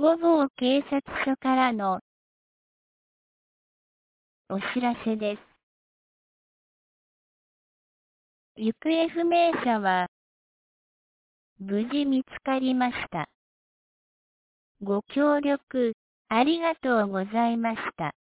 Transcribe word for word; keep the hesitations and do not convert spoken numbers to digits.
ごごう警察署からのお知らせです。行方不明者は無事見つかりました。ご協力ありがとうございました。